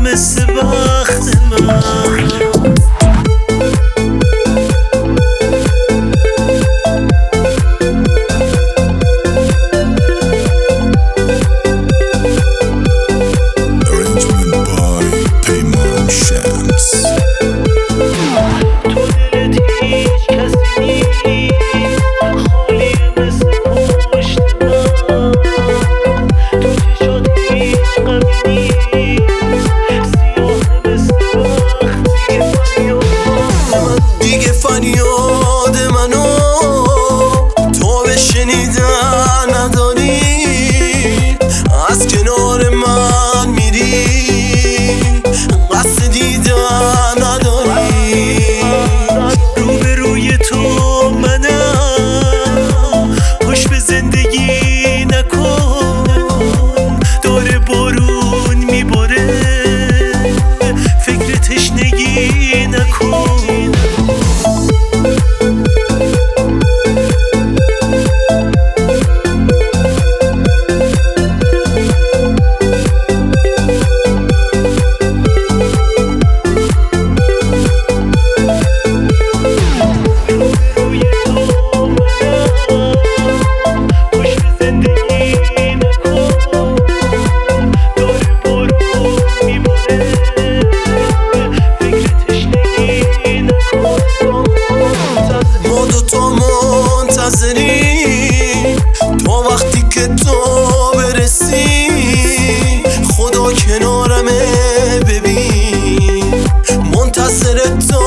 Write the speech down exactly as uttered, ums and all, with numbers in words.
مثل وقت من. فریاد منو تو به شنیدن نداری، از کنار من میری قصد دیدن نداری. روبروی تو منم، پشت به زندگی نکن، داره بارون میباره فکر تشنگی نکن. تو وقتی که تو برسی خدا کنارمه، ببین منتظر تو